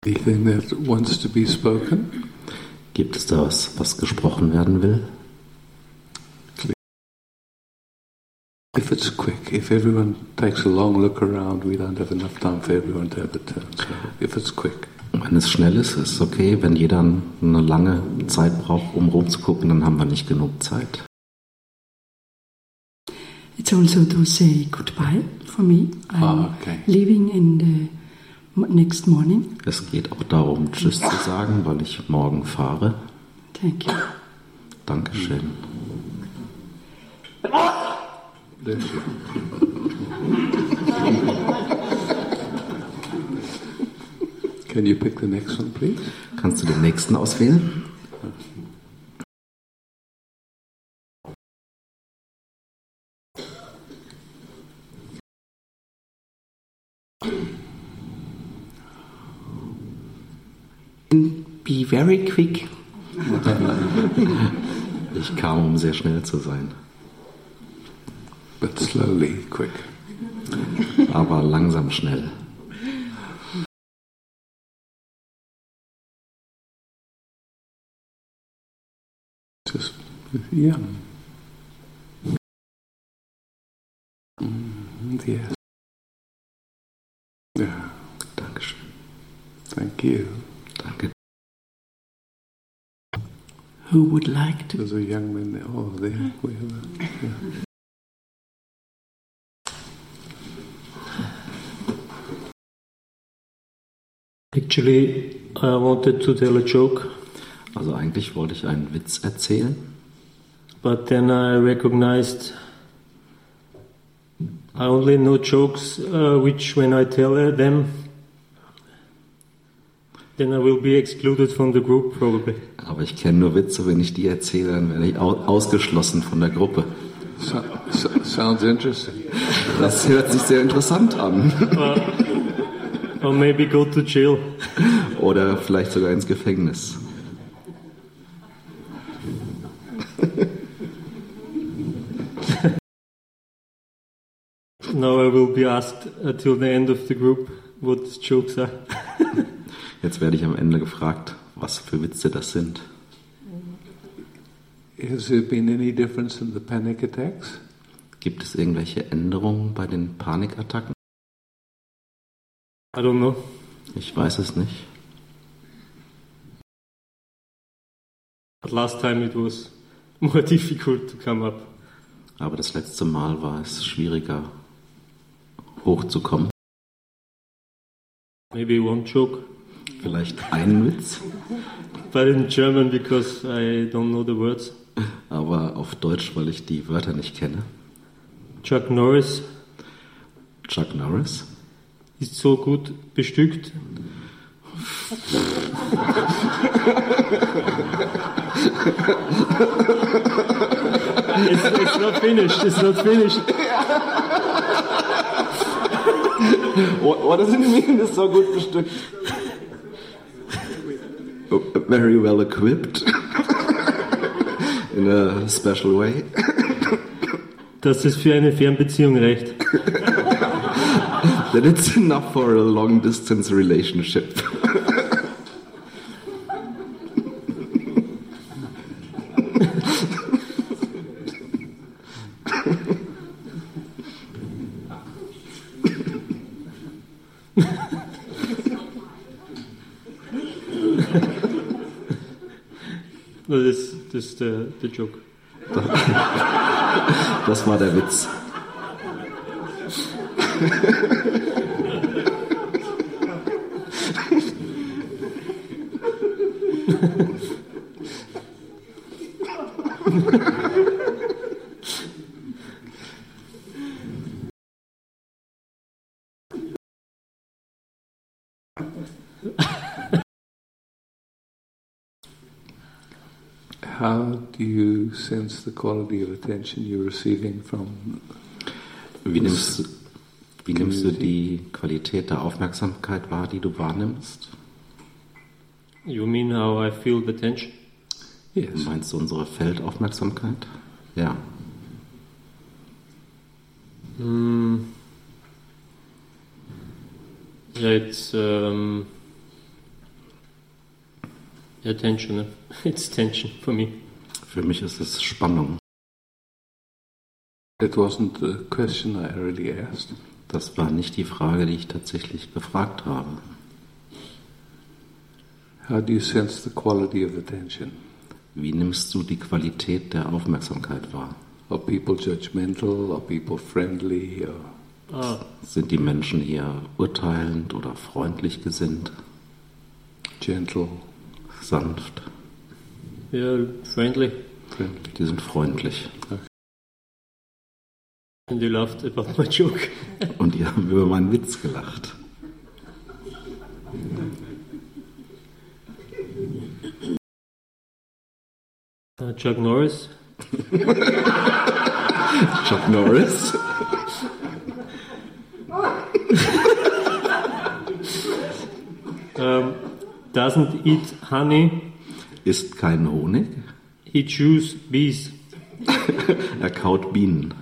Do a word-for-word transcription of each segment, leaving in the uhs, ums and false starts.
Anything that wants to be spoken? Gibt es da was, was gesprochen werden will? If it's quick, if everyone takes a long look around, we don't have enough time for everyone to have a turn. So if it's quick. Wenn es schnell ist, ist es okay. Wenn jeder eine lange Zeit braucht, um rumzugucken, dann haben wir nicht genug Zeit. It's also to say goodbye for me. I'm Ah, okay. leaving in the next morning. Es geht auch darum, Tschüss zu sagen, weil ich morgen fahre. Thank you. Dankeschön. Bless you. Can you pick the next one, please? Kannst du den nächsten auswählen? Be very quick. Ich kam, um sehr schnell zu sein. But slowly, quick. Aber langsam schnell. Just, yeah. Mm, yes. Yeah. Dankeschön. Thank you. Danke. Who would like to? There's a young man there. Oh, there we have a, yeah. Actually, I wanted to tell a joke. Also eigentlich wollte ich einen Witz erzählen. But then I recognized I only know jokes uh, which when I tell them, then I will be excluded from the group probably. Aber ich kenne nur Witze, wenn ich die erzähle, dann werde ich au- ausgeschlossen von der Gruppe. So, so, sounds interesting. Das hört sich sehr interessant an. Or maybe go to jail. Oder vielleicht sogar ins Gefängnis. Now I will be asked until the end of the group what the jokes are. Jetzt werde ich am Ende gefragt, was für Witze das sind. Has there been any difference in the panic attacks? Gibt es irgendwelche Änderungen bei den Panikattacken? I don't know. Ich weiß es nicht. But last time it was more difficult to come up. Aber das letzte Mal war es schwieriger, hochzukommen. Maybe one joke. Vielleicht einen Witz, But in German because I don't know the words. aber auf Deutsch, weil ich die Wörter nicht kenne. Chuck Norris Chuck Norris ist so gut bestückt. It's, it's not finished. It's not finished. What, what does it mean, ist so gut bestückt? Oh, very well equipped. In a special way. Dass es für eine Fernbeziehung reicht. That it's enough for a long distance relationship. No, das das ist der, der Joke. Das war der Witz. How do you sense the quality of attention you're receiving from? Wie nimmst, du- wie nimmst du die Qualität der Aufmerksamkeit wahr, die du wahrnimmst? You mean how I feel the tension? Yes. Meinst du unsere Feldaufmerksamkeit? Ja. Mm. Yeah, it's um, Yeah, tension. eh? It's tension for me. Für mich ist es Spannung. It wasn't a question I really asked. Das war nicht die Frage, die ich tatsächlich gefragt habe. How do you sense the quality of attention? Wie nimmst du die Qualität der Aufmerksamkeit wahr? Are people judgmental? Are people friendly? Or Ah, Sind die Menschen eher urteilend oder freundlich gesinnt, gentle? sanft? yeah, friendly. Friendly. Die sind freundlich. And you laughed about my joke. Und die haben über meinen Witz gelacht. Uh, Chuck Norris. Chuck Norris? Um, doesn't eat honey. Isst keinen Honig? He chews bees. Er kaut Bienen.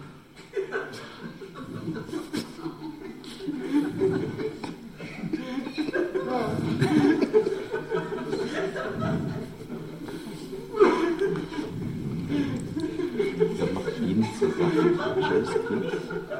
Er macht Bienen zu Sachen. Cheers, please.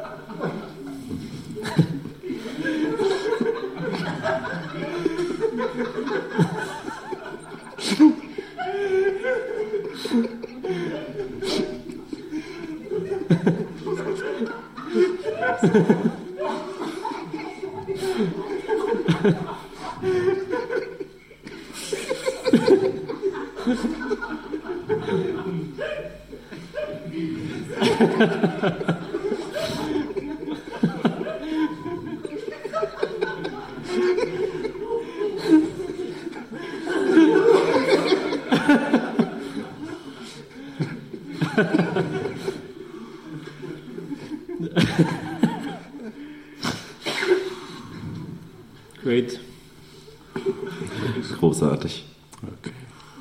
Great. Großartig. Okay.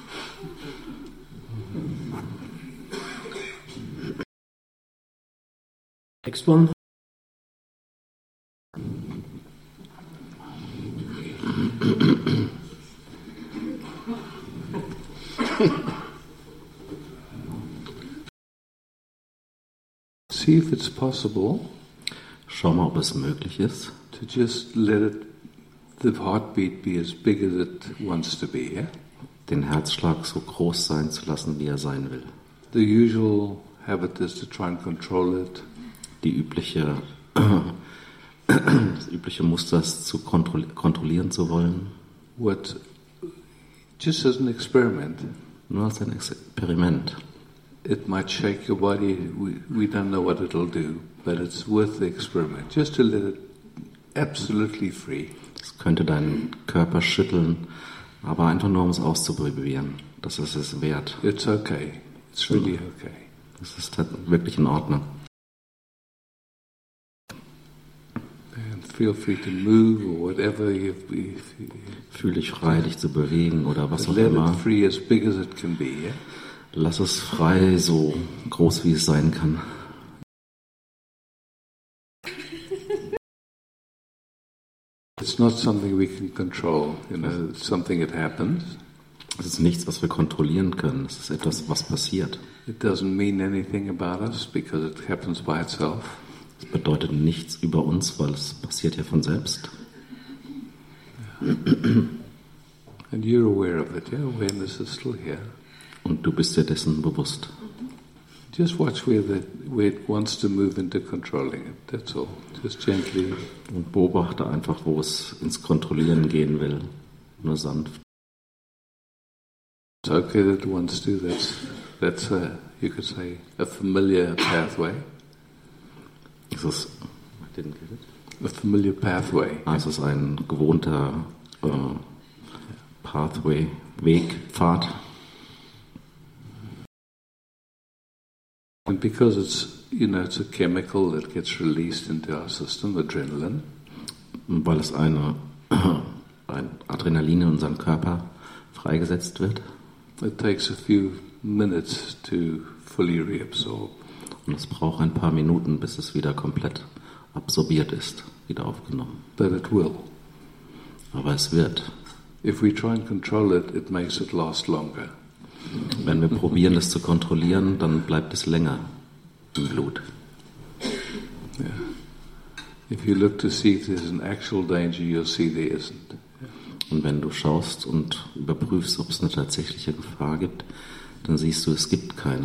Next one. See if it's possible Schau mal, ob es möglich ist, to just let it, the heartbeat be as big as it wants to be. Yeah? den Herzschlag so groß sein zu lassen, wie er sein will. The usual habit is to try and control it. Die übliche, das übliche Muster ist, zu kontroll kontrollieren zu wollen, What, just as an experiment, nur als ein Experiment. it might shake your body. We, we don't know what it'll do, but it's worth the experiment. Just to let it absolutely free. Es könnte deinen Körper schütteln, aber einfach nur, um es auszuprobieren. Das ist es wert. It's okay. It's really okay. Das ist halt wirklich in Ordnung. And feel free to move or whatever you, if you Fühl dich frei, dich zu bewegen oder was auch let immer. it free as big as it can be. Yeah? Lass es frei, so groß wie es sein kann. It's not something we can control. You know, it's something that happens. Es ist nichts, was wir kontrollieren können. Es ist etwas, was passiert. It doesn't mean anything about us because it happens by itself. Es bedeutet nichts über uns, weil es passiert ja von selbst. And you're aware of it. Yeah? Awareness is still here. Und du bist dir dessen bewusst. Just watch where, the, where it wants to move into controlling it. That's all. Just gently. Und beobachte einfach, wo es ins Kontrollieren gehen will. Nur sanft. It's okay that it wants to. That's, that's a, you could say, a familiar pathway. Es ist, I didn't get it. A familiar pathway. Ah, es ist ein gewohnter äh, Pathway, Weg, Pfad. And because it's, you know, it's a chemical that gets released into our system, adrenaline. Weil es eine, ein Adrenalin in unserem Körper freigesetzt wird. It takes a few minutes to fully reabsorb. Und es braucht ein paar Minuten, bis es wieder komplett absorbiert ist, wieder aufgenommen. But it will. Aber es wird. If we try and control it, it makes it last longer. Wenn wir probieren, das zu kontrollieren, dann bleibt es länger im Blut. Yeah. If you look to see if there's an actual danger, you'll see there isn't. Und wenn du schaust und überprüfst, ob es eine tatsächliche Gefahr gibt, dann siehst du, es gibt keine.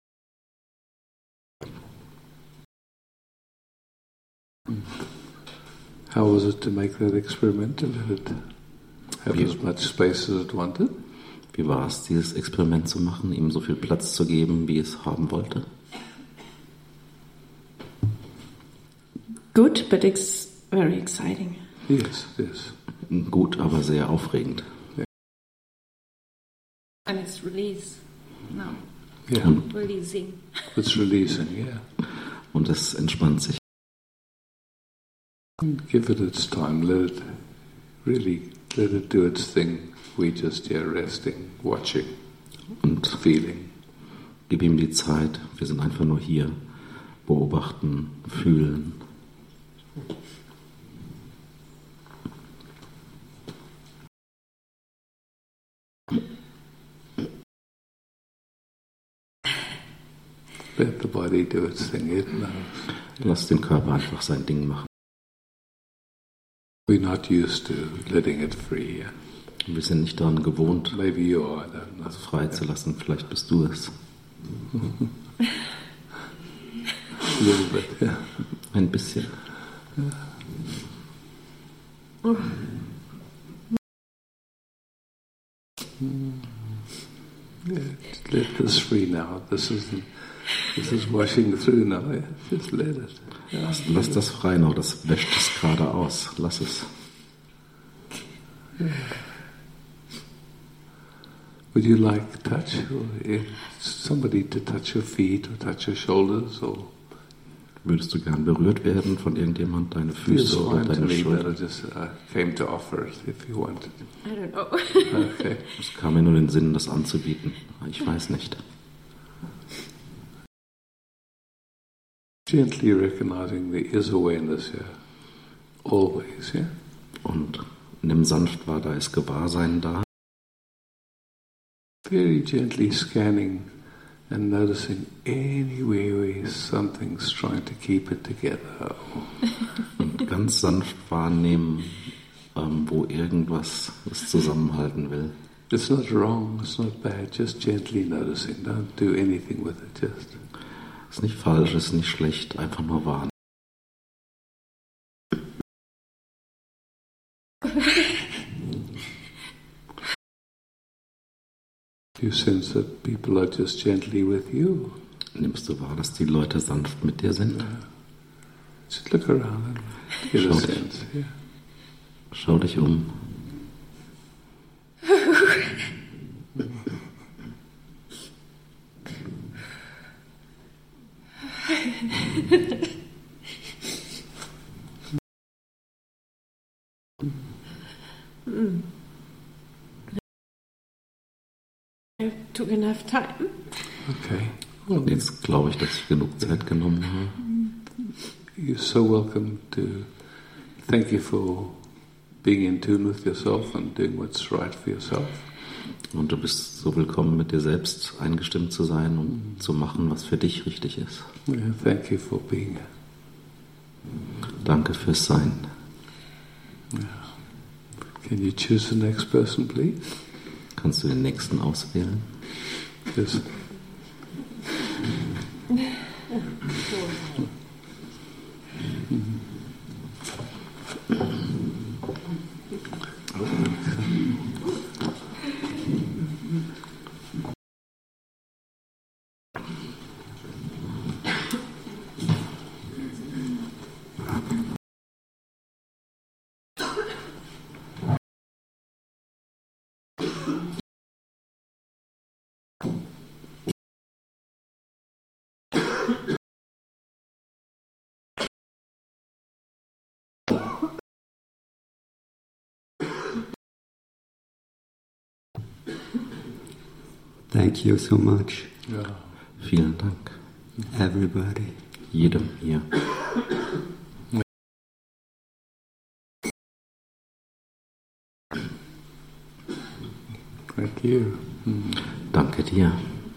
How was it to make that experiment and let it have Wie- as much space as it wanted? Wie war es, dieses Experiment zu machen, ihm so viel Platz zu geben, wie es haben wollte? Good, but it's very exciting. Yes, yes. Gut, aber sehr aufregend. And it's release now, Yeah, Und, releasing. it's releasing, yeah. und es entspannt sich. Give it its time, let it really, let it do its thing. We just here resting, watching, Und feeling. gib ihm die Zeit. Wir sind einfach nur hier, beobachten, fühlen. Let the body do its thing, it knows. Lass den Körper einfach sein Ding machen. We're not used to letting it free. Yeah? Wir sind nicht daran gewohnt, Maybe you are, I don't know. es freizulassen. Vielleicht bist du es. A little bit, yeah. Ein bisschen. Yeah, just let this free now. This is this is washing through now. Yeah? Just let it. Yeah. Lass, lass das frei noch, das wäscht es gerade aus. Lass es. Would you like touch, or eh, somebody to touch your feet or touch your shoulders, or Würdest du gern berührt werden von irgendjemand, deine feels Füße oder fine to deine me, but I Schulter? just uh, came to offer it if you wanted. I don't know. Okay. Es kam mir nur in den Sinn, das anzubieten. Ich weiß nicht. Gently recognizing there is awareness here, always. Yeah. Und nimm sanft wahr, da ist Gewahrsein da. Very gently scanning and noticing anywhere where something's trying to keep it together. Und ganz sanft wahrnehmen, ähm, wo irgendwas es zusammenhalten will. It's not wrong, it's not bad, just gently noticing. Don't do anything with it, just. Ist nicht falsch, ist nicht schlecht, einfach nur wahrnehmen. You sense that people are just gently with you. Nimmst du wahr, dass die Leute sanft mit dir sind? Just look around and get a Schau sense. Yeah. Schau dich um. I took enough time. Okay. Well, Jetzt glaube ich, dass ich genug Zeit genommen habe. you're so welcome to. Thank you for being in tune with yourself and doing what's right for yourself. Und du bist so willkommen, mit dir selbst eingestimmt zu sein und zu machen, was für dich richtig ist. Yeah, thank you for being. Danke fürs Sein. Can you choose the next person, please? Kannst du den nächsten auswählen? Yes. Thank you so much, Yeah. Vielen Dank. everybody. Jedem hier. Thank you. Mm. Danke dir.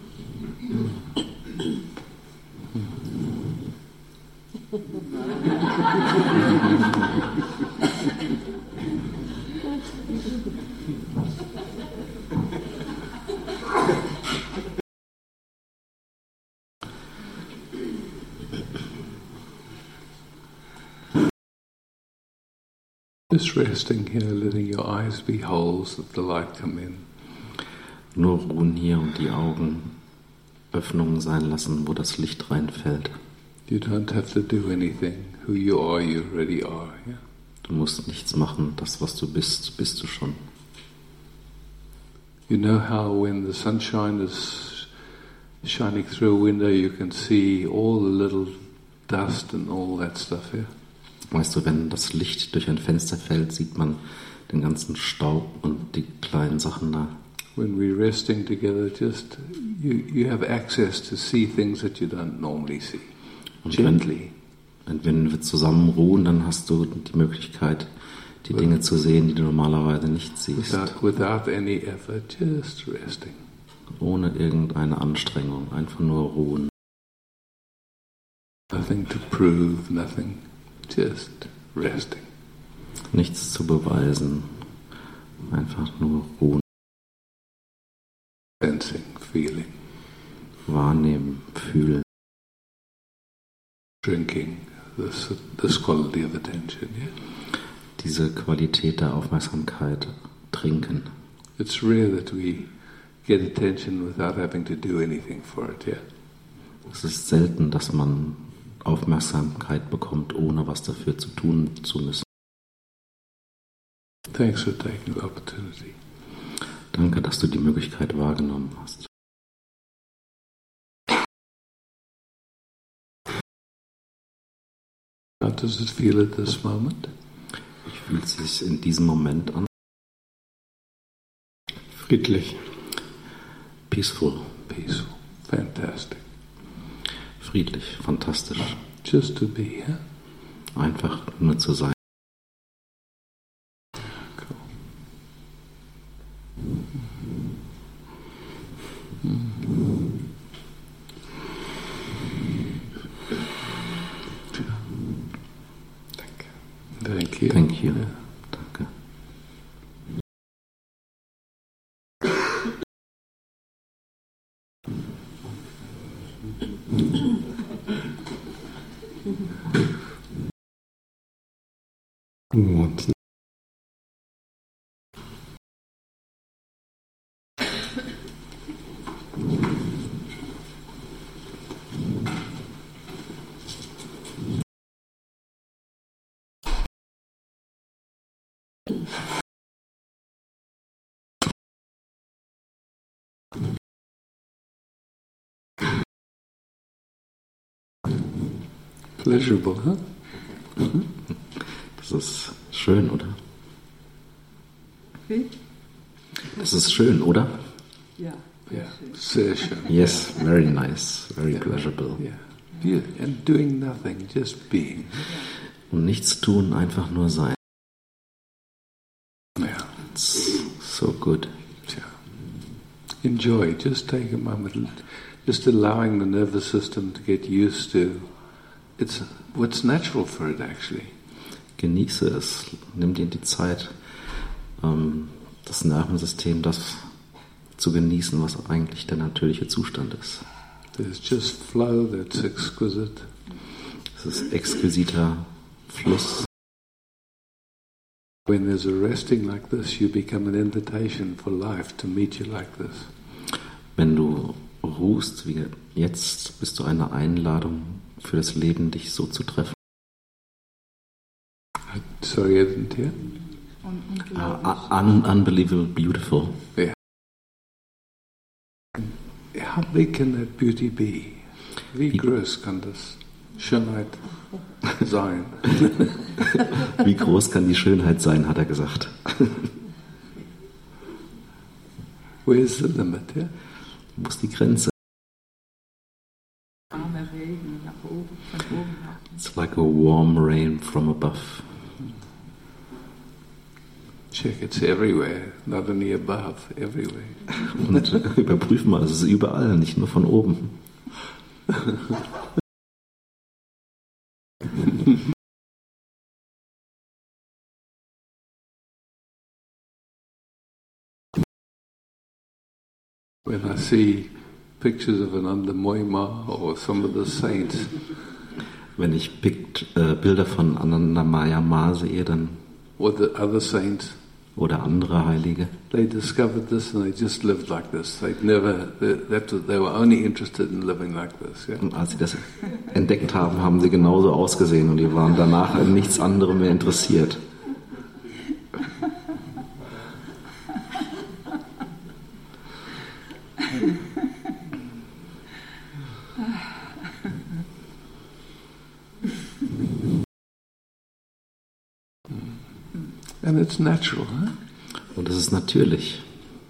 Just resting here, letting your eyes be holes that the light come in. Nur ruhen hier und die Augen Öffnungen sein lassen, wo das Licht reinfällt. You don't have to do anything. Who you are, you already are. Yeah? Du musst nichts machen. Das, was du bist, bist du schon. You know how when the sunshine is shining through a window, you can see all the little dust and all that stuff here? Weißt du, wenn das Licht durch ein Fenster fällt, sieht man den ganzen Staub und die kleinen Sachen da. When we're resting together, just you, you have access to see things that you don't normally see. Und Gently. Wenn, wenn wir zusammen ruhen, dann hast du die Möglichkeit, die Dinge zu sehen, die du normalerweise nicht siehst. Without, without any effort, just resting. Ohne irgendeine Anstrengung, einfach nur ruhen. Nothing to prove, nothing, just resting. Nichts zu beweisen, einfach nur ruhen. Sensing, feeling, Wahrnehmen, fühlen. drinking, this, this quality of attention, yeah? Diese Qualität der Aufmerksamkeit trinken. It's rare that we get attention without having to do anything for it, yeah? Es ist selten, dass man Aufmerksamkeit bekommt, ohne was dafür zu tun zu müssen. Thanks for taking the opportunity. Danke, dass du die Möglichkeit wahrgenommen hast. How does it feel at this moment? Wie fühlt es sich in diesem Moment an? Friedlich. Peaceful. Peaceful. Fantastic. Friedlich, fantastisch. Just to be here. Einfach nur zu sein. Cool. Thank you. Thank you. Yeah. Danke. Und Pleasurable, huh? Das ist schön, oder? Wie? Das ist schön, oder? Ja. Yeah. Sehr schön. Yes, very nice, very Yeah. pleasurable. Yeah. Yeah. And doing nothing, just being. Und nichts tun, einfach nur sein. Yeah. It's so good. Yeah. Enjoy. Just take a moment. Just allowing the nervous system to get used to. It's what's natural for it, actually. Genieße es, nimm dir die Zeit, ähm, das Nervensystem, das zu genießen, was eigentlich der natürliche Zustand ist. There's just flow that's exquisite. Es ist exquisiter Fluss. When there's a resting like this, you become an invitation for life to meet you like this. Wenn du ruhst, wie jetzt, bist du eine Einladung für das Leben, dich so zu treffen. Sorry, I didn't hear. Uh, un- unbelievable beautiful. How big can that beauty be? Wie groß kann das Schönheit sein? Wie groß kann die Schönheit sein, hat er gesagt. Where's the limit? Yeah? Wo ist die Grenze? Warme Regen nach oben, von oben nach. It's like a warm rain from above. Check, it's everywhere, not only above, everywhere. Und überprüfen mal, es ist überall, nicht nur von oben. When I see pictures of Ananda Moima or some of the saints, Wenn ich Pict, äh, Bilder von Anandamaya Ma sehe, dann or the other saints, oder andere Heilige, they discovered this and they just lived like this. They'd never, they, that, they were only interested in living like this. Yeah? und als sie das entdeckt haben, haben sie genauso ausgesehen und die waren danach an nichts anderem mehr interessiert. And it's natural, huh? Und das ist natürlich.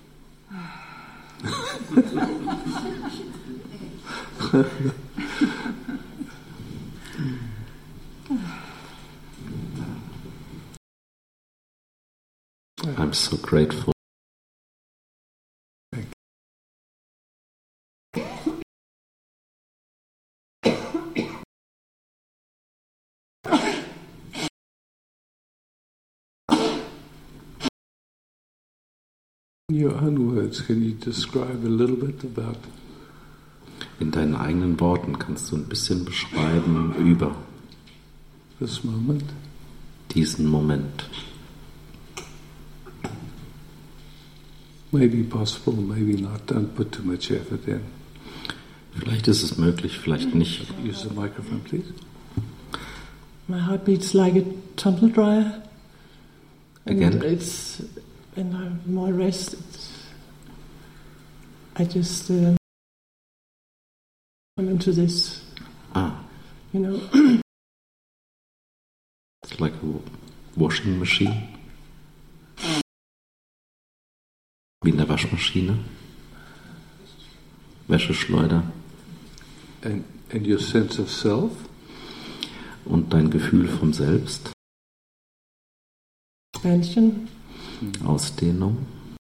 I'm so grateful. In your own words, can you describe a little bit about In deinen eigenen Worten kannst du ein bisschen beschreiben über this moment? diesen Moment. Maybe possible, maybe not. Don't put too much effort in. Vielleicht ist es möglich, vielleicht nicht. Use the microphone, please. My heart beats like a tumble dryer. And Again? it's when I'm more rest. It's, I just uh, come into this, Ah, you know. it's like a washing machine. Wie in der Waschmaschine. Wäscheschleuder. And, and your sense of self, Und dein Gefühl vom Selbst. Expansion. Ausdehnung.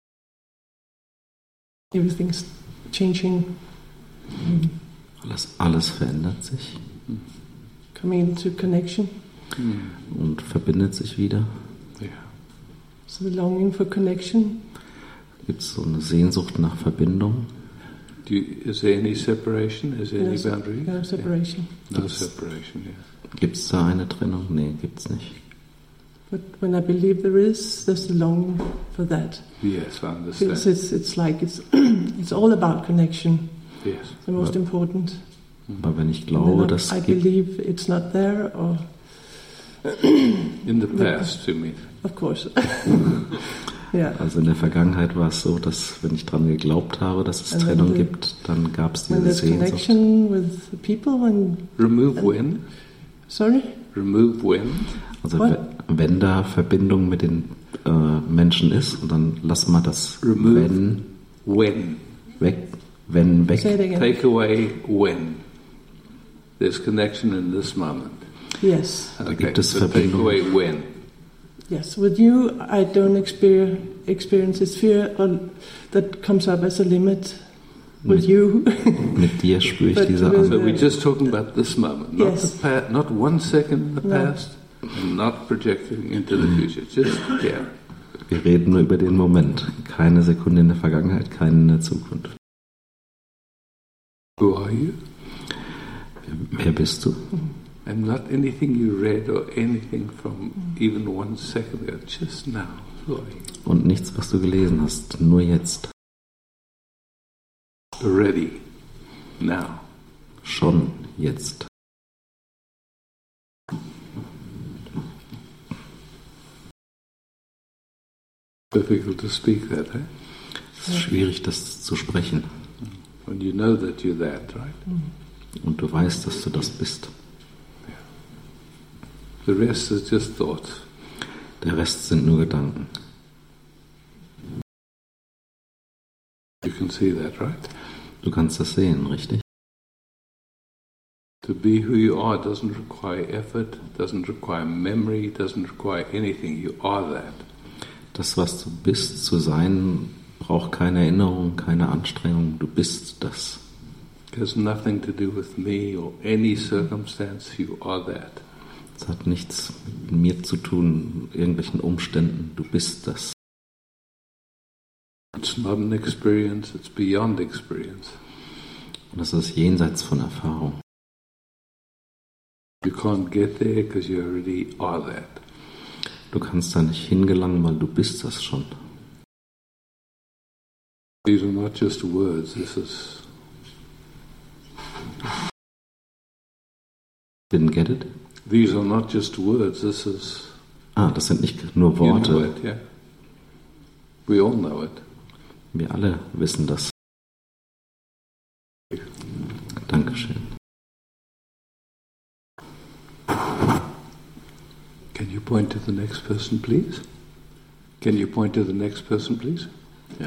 Everything's changing, Alles, alles verändert sich coming into connection. und verbindet sich wieder. yeah. So the longing for connection. Gibt es so eine Sehnsucht nach Verbindung? Do you, is there any separation? Is there No, any se- boundary? no separation. Yeah. No Yes. separation, yeah. Gibt es da eine Trennung? Nee, gibt es nicht. But when I believe there is, there's the longing for that. Yes, I Because understand. it's, it's like it's, it's all about connection, Yes. the most important. Aber wenn ich And glaube, then dass I es gibt, believe it's not there, or In the past, you mean? of course. Yeah. also in der Vergangenheit war es so, dass wenn ich dran geglaubt habe, dass es And then Trennung the- gibt, dann gab es When diese there's Sehnsucht. connection with the people, and Remove when? sorry, Remove when? Also What? we- wenn da Verbindung mit den äh, Menschen ist, und dann lassen wir das Remove. wenn When? weg, wenn weg. say it again. Take away when? There's connection in this moment. Yes, Da gibt es so take Verbindung. away when? yes. With you, I don't exper- experience this fear or that comes up as a limit. With Mit, you, mit dir spüre ich But diese with- So Angst. we're just talking about this moment, not Yes. the pa- not one second in the No. past, and not projecting into the future. Just here. Wir reden nur über den Moment. Keine Sekunde in der Vergangenheit, keine in der Zukunft. Who are you? Wer bist du? And not anything you read or anything from even one second ago. Just now. Who are you? Und nichts, was du gelesen hast, nur jetzt. Ready. Now. Schon jetzt. Difficult to speak that, eh? Es ist schwierig, das zu sprechen. When you know that you're that, right? Und du weißt, dass du das bist. The rest is just thoughts. Der Rest sind nur Gedanken. You can see that, right? Du kannst das sehen, richtig? To be who you are doesn't require effort, doesn't require memory, doesn't require anything. You are that. Das, was du bist, zu sein, braucht keine Erinnerung, keine Anstrengung. Du bist das. It has nothing to do with me or any circumstance. You are that. Es hat nichts mit mir zu tun, irgendwelchen Umständen. Du bist das. It's not an experience, it's beyond experience. Und das ist jenseits von Erfahrung. You can't get there because you already are that. Du kannst da nicht hingelangen, weil du bist das schon. These are not just words, this is... Didn't get it? These are not just words, this is... Ah, das sind nicht nur You know Worte. it, yeah. We all know it. Wir alle wissen das. Dankeschön. Can you point to the next person, please? Can you point to the next person, please? Yeah.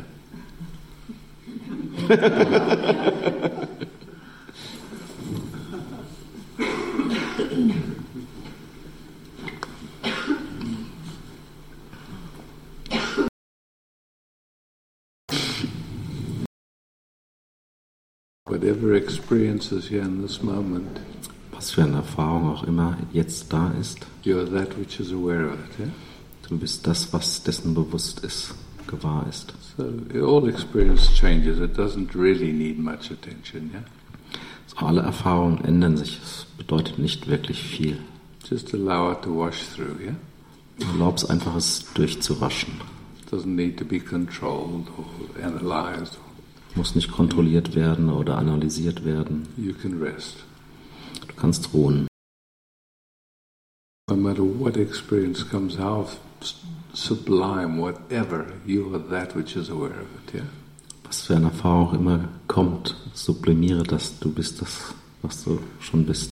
Whatever experiences here in this moment, Was für eine Erfahrung auch immer jetzt da ist, you are that which is aware of it, yeah? du bist das, was dessen bewusst ist, gewahr ist. So all experience changes, it doesn't really need much attention, yeah? So, alle Erfahrungen ändern sich, es bedeutet nicht wirklich viel. Just allow it to wash through, yeah? Erlaub es einfach, es durchzuwaschen. It doesn't need to be controlled or analyzed. Muss nicht kontrolliert werden oder analysiert werden. You can rest. Du kannst ruhen. No matter what experience comes out, sublime, whatever, you are that which is aware of it, yeah? Was für eine Erfahrung auch immer kommt, sublimiere das, du bist das, was du schon bist.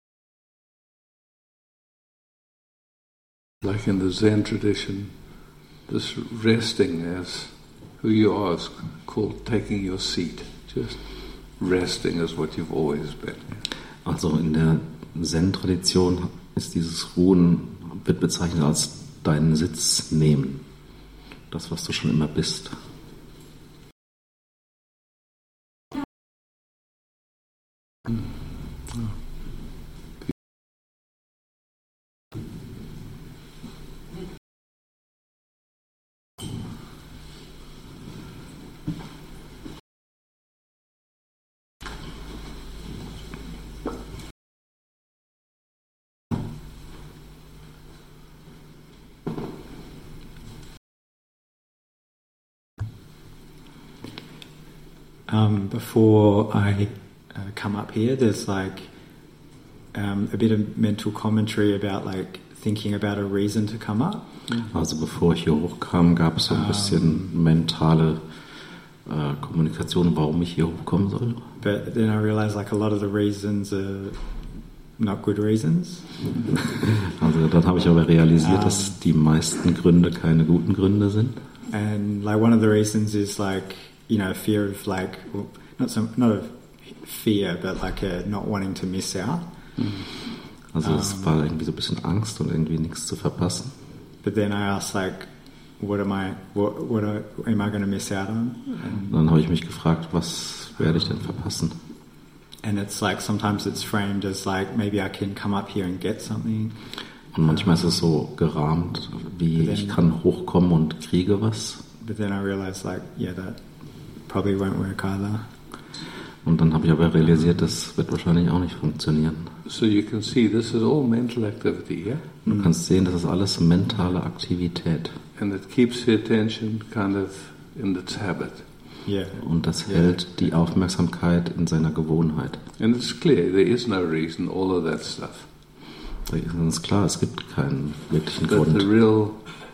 Like in the Zen tradition, this resting as who you are is called taking your seat. Just resting as what you've always been. Also in der Zen-Tradition ist dieses Ruhen, wird bezeichnet als deinen Sitz nehmen. Das, was du schon immer bist. Um, before I uh, come up here, there's like um, a bit of mental commentary about like thinking about a reason to come up. Also bevor ich hier hochkam, gab es so ein bisschen um, mentale äh, Kommunikation, warum ich hier hochkommen soll. But then I realized like a lot of the reasons are not good reasons. Also dann habe ich aber realisiert, um, dass die meisten Gründe keine guten Gründe sind. And like one of the reasons is like, you know, fear of like, well, not so, not of fear, but like a not wanting to miss out. Also um, es war irgendwie so ein bisschen Angst und irgendwie nichts zu verpassen. But then I asked like, what am I, what, what are, am I going to miss out on? And dann habe ich mich gefragt, was werde ich denn verpassen? And it's like sometimes it's framed as like maybe I can come up here and get something. Und manchmal ist es so gerahmt, wie ich kann hochkommen und kriege was. But then I realized like, yeah, that probably won't work either. Und dann habe ich aber realisiert, das wird wahrscheinlich auch nicht funktionieren. So you can see this is all mental activity, yeah? Du kannst sehen, das ist alles mentale Aktivität. And it keeps the attention kind of in its habit. Yeah. Und das hält die Aufmerksamkeit in seiner Gewohnheit. And it's clear, there is no reason, all of that stuff. Da ist uns klar, es gibt keinen wirklichen But Grund. the real,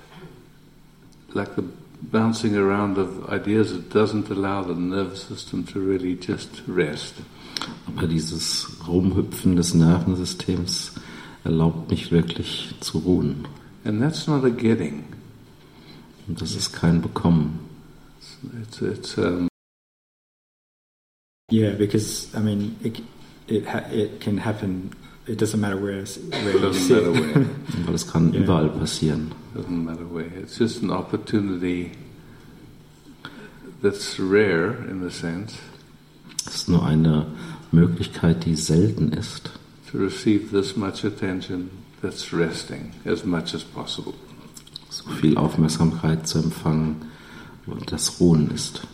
like the bouncing around of ideas, it doesn't allow the nervous system to really just rest. Aber dieses Rumhüpfen des Nervensystems erlaubt nicht wirklich zu ruhen. And that's not a getting. Und das ist kein Bekommen. It's, it's, um Yeah, because I mean, it it ha- it can happen it doesn't matter where, where It you doesn't sit. matter where. Weil es kann Ja. überall passieren. Doesn't matter where. It's just an opportunity that's rare in a sense Es ist nur eine Möglichkeit, die selten ist, to receive this much attention that's resting as much as possible. so viel Aufmerksamkeit zu empfangen, das Ruhen ist.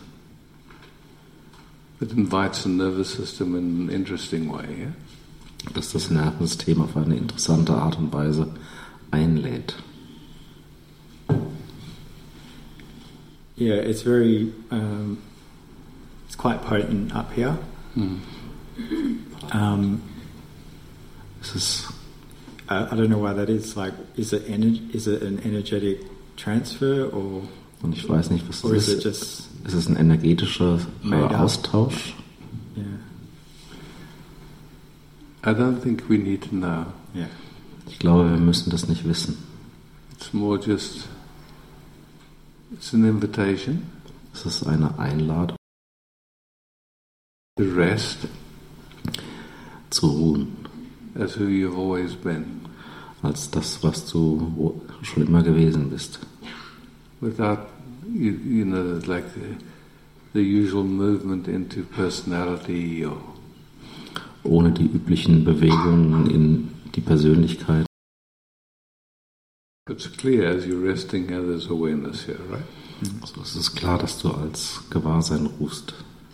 It invites the nervous system in an interesting way. Yeah? Dass das Nervensystem auf eine interessante Art und Weise einlädt. Yeah, it's very, um, it's quite potent up here. Mm. Um, Es ist, I, I don't know why that is. Like, is it ener- is it an energetic transfer, or und ich weiß nicht, was or das is it ist. just Ist es ein energetischer äh, Made up. Austausch? yeah, I don't think we need to know. yeah, Ich glaube, wir müssen das nicht wissen. It's more just, it's an invitation Es ist eine Einladung to rest zu ruhen, as who you've always been, als das, was du wo- schon immer gewesen bist. without, you, you know, like the, the usual movement into personality or Ohne die üblichen Bewegungen in die Persönlichkeit. it's clear as you're resting how there's awareness here, right? Also es ist klar, dass du als Gewahrsein ruhst.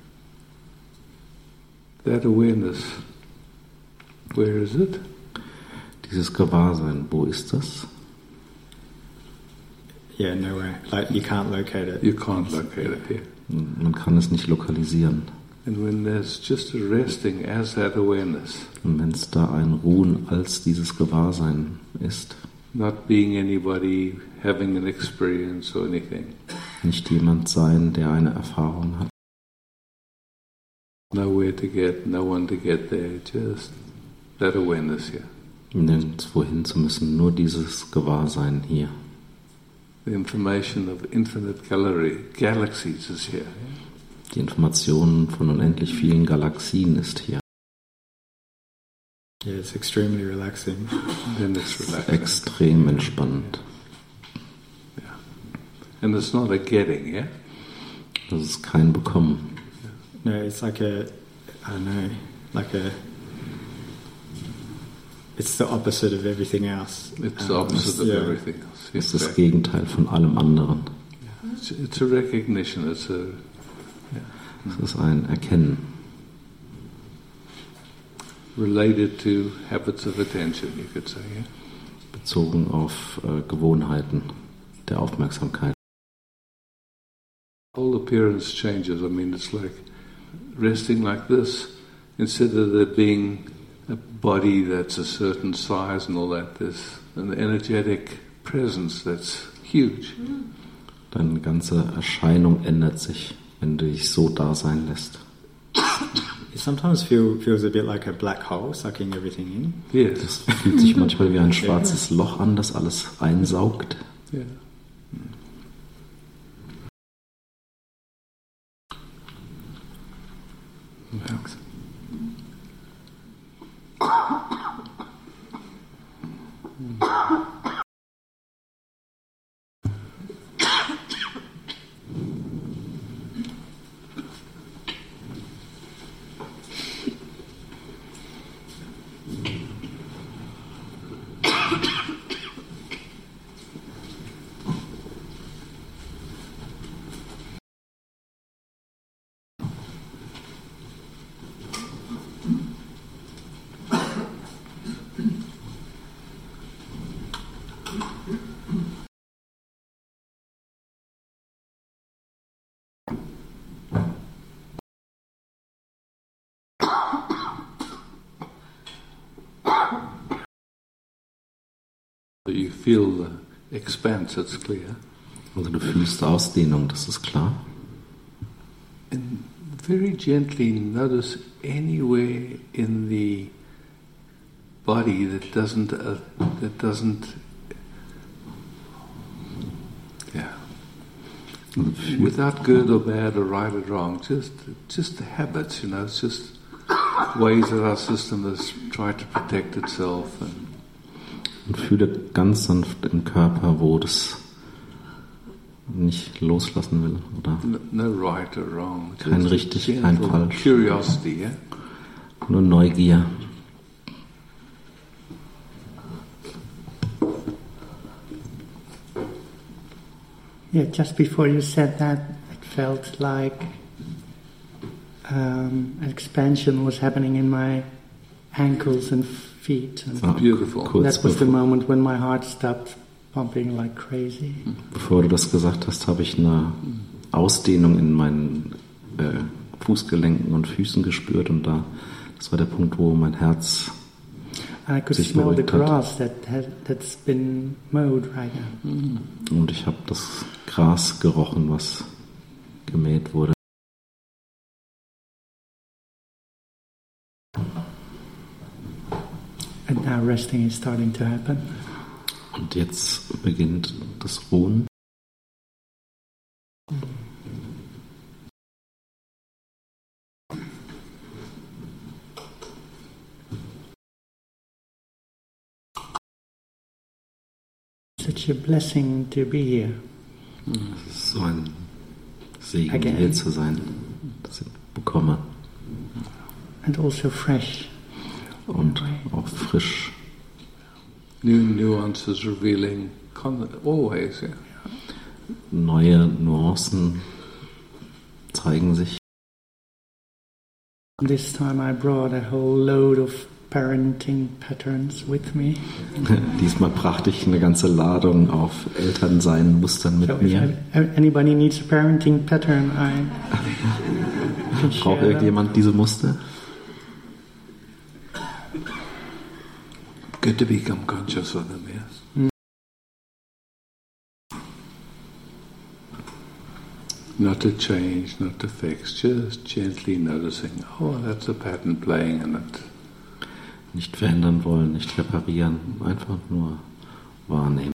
That awareness, where is it? Dieses Gewahrsein, wo ist das? yeah, nowhere. Like you can't locate it. You can't locate it here. Man kann es nicht lokalisieren. And when there's just a resting as that awareness, Und wenn es da ein Ruhen als dieses Gewahrsein ist, not being anybody, having an experience or anything, nicht jemand sein, der eine Erfahrung hat, nowhere to get, no one to get there, just that awareness here. nirgendwo hin zu müssen, nur dieses Gewahrsein hier. The information of infinite gallery, galaxies is here. Die Information von unendlich vielen Galaxien ist hier. Yeah, it's extremely relaxing. Then it's relaxing. Extrem entspannend. And it's not a getting, yeah? Das ist kein Bekommen. No, it's like a, I don't know, like a. It's the opposite of everything else. It's the Um, opposite of yeah. everything else. Es ist Yes, das Gegenteil von allem anderen. it's, it's a recognition, it's a Es ist ein Erkennen, related to habits of attention, you could say, yeah? bezogen auf äh, Gewohnheiten der Aufmerksamkeit. Whole appearance changes. I mean, it's like resting like this, instead of there being a body that's a certain size and all that, there's an energetic presence that's huge. Deine ganze Erscheinung ändert sich, wenn du dich so da sein lässt. It sometimes feel, feels a bit like a black hole sucking everything in. Yes. Das fühlt sich manchmal wie ein schwarzes Loch an, das alles einsaugt. Yeah. Thanks. You feel the expanse, it's clear. Also du fühlst Ausdehnung, das ist klar. And very gently notice anywhere in the body that doesn't, uh, that doesn't, yeah, Also fühl, without good or bad or right or wrong, just, just the habits, you know, it's just ways that our system has tried to protect itself. And Und fühle ganz sanft im Körper, wo das nicht loslassen will. Oder no, no right or wrong. kein Just richtig, gentle kein falsch. Curiosity, yeah? Nur Neugier. Yeah, just before you said that, it felt like um, an expansion was happening in my ankles and feet. And So, Beautiful. kurz that was the bevor, moment when my heart stopped pumping like crazy. bevor du das gesagt hast, habe ich eine Ausdehnung in meinen äh, Fußgelenken und Füßen gespürt und da, das war der Punkt, wo mein Herz And I could sich smell the beruhigt hat. grass that had, that's been mowed right now. Und ich habe das Gras gerochen, was gemäht wurde. And now resting is starting to happen. Und jetzt beginnt das Ruhen. Such a blessing to be here. Es ist so ein Segen, Again. hier zu sein, dass ich bekomme. And also fresh. Und auch frisch. New nuances revealing con- always, yeah. Neue Nuancen zeigen sich. This time I brought a whole load of parenting patterns with me. Diesmal brachte ich eine ganze Ladung auf Elternsein-Mustern mit So if mir. I- anybody needs a parenting pattern, I can Braucht share them. irgendjemand diese Muster? Good to become conscious of them, yes. Not to change, not to fix, just gently noticing, oh, that's a pattern playing in it. Nicht verändern wollen, nicht reparieren, einfach nur wahrnehmen.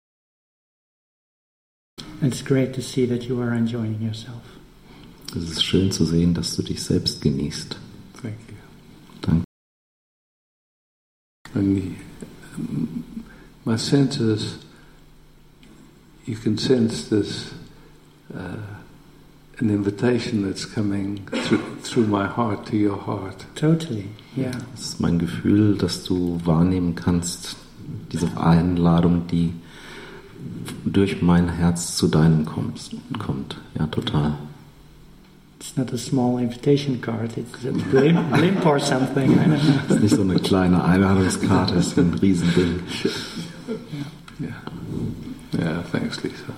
It's great to see that you are enjoying yourself. Es ist schön zu sehen, dass du dich selbst genießt. Thank you. Danke. And the, um, my sense is, you can sense this, uh, an invitation that's coming through, through my heart to your heart. Totally, yeah. Es ist mein Gefühl, dass du wahrnehmen kannst, diese Einladung, die durch mein Herz zu deinem kommt. kommt. Ja, total. It's not a small invitation card, it's a blimp, blimp or something, I don't know. Es ist nicht so eine kleine Einladungskarte, es ist ein Riesending. Yeah. Yeah, thanks, Lisa.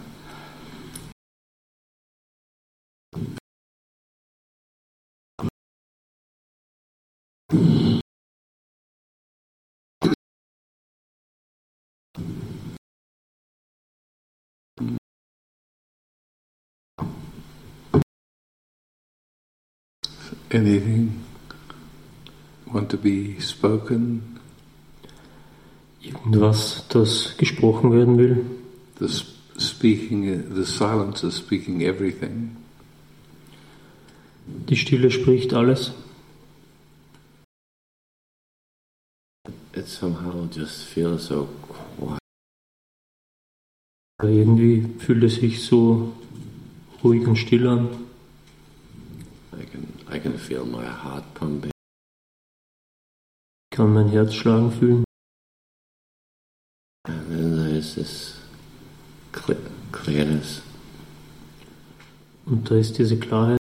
Anything want to be spoken? Irgendwas, das gesprochen werden will. The sp- speaking, the silence is speaking everything. Die Stille spricht alles. It somehow just feels so quiet. Aber irgendwie fühlt es sich so ruhig und still an. I can I can feel my heart pumping. Ich kann mein Herz schlagen fühlen. And then there's this clear, clearness. Und da ist diese Klarheit.